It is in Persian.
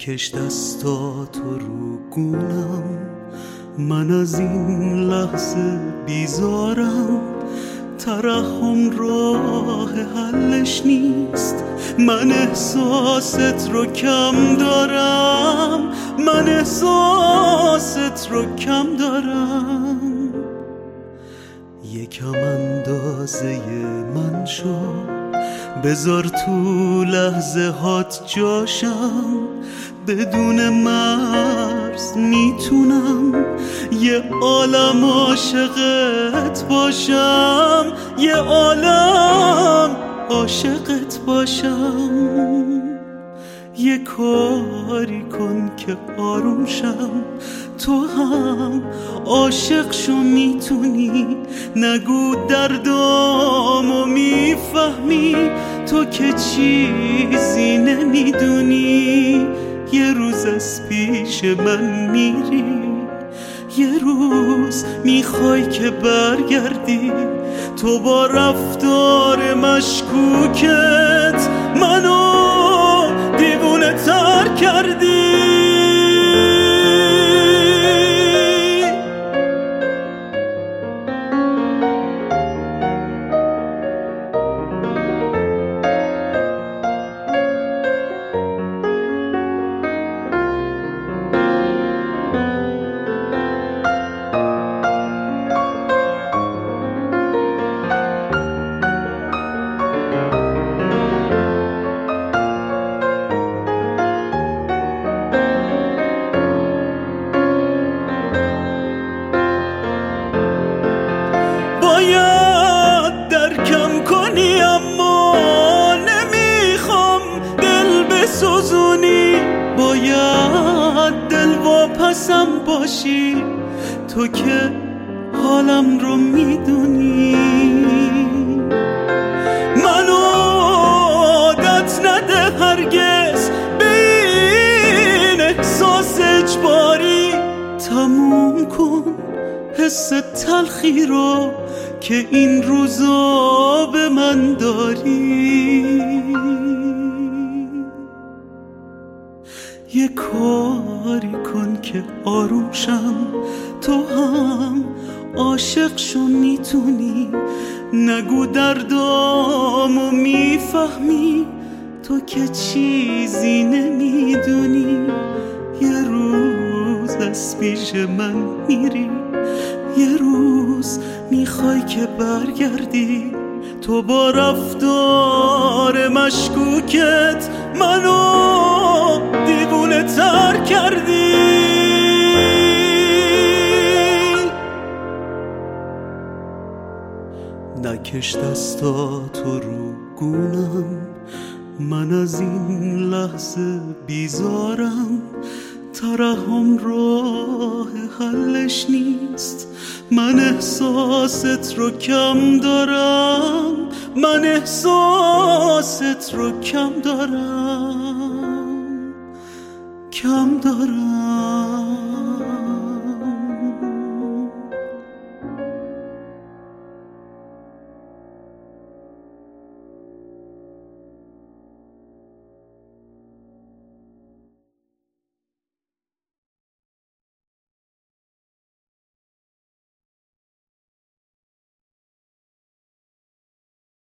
نکش دستاتو رو گونم، من از این لحظه بیزارم. ترحم راه حلش نیست، من احساست رو کم دارم، من احساست رو کم دارم. یکم اندازه من شو، بذار تو لحظه هات جاشم. بدون مرز میتونم یه عالم عاشقت باشم، یه عالم عاشقت باشم. یه کاری کن که آروم شم، تو هم عاشق شو میتونی. نگو دردامو میفهمی، تو که چیزی نمیدونی. یه روز از پیش من میری، یه روز میخوای که برگردی. تو با رفتار مشکوکت منو دیوونه تر کردی. باید درکم کنی اما نمیخوام دل بسوزونی. باید دل واپسم باشی، تو که حالم رو میدونی. منو عادت نده هرگز به این احساس اجباری. تموم کن حس تلخی رو که این روزا به من داری. یه کاری کن که آروم شم، تو هم عاشق شو میتونی. نگو دردامو میفهمی، تو که چیزی نمیدونی. یه روز از پیش من میری، یه روز میخوای که برگردی. تو با رفتار مشکوکت منو دیوونه تر کردی. نکش دستاتو رو گونم، من از این لحظه بیزارم. ترحم راه حلش نیست، من احساست رو کم دارم، من احساست رو کم دارم، کم دارم.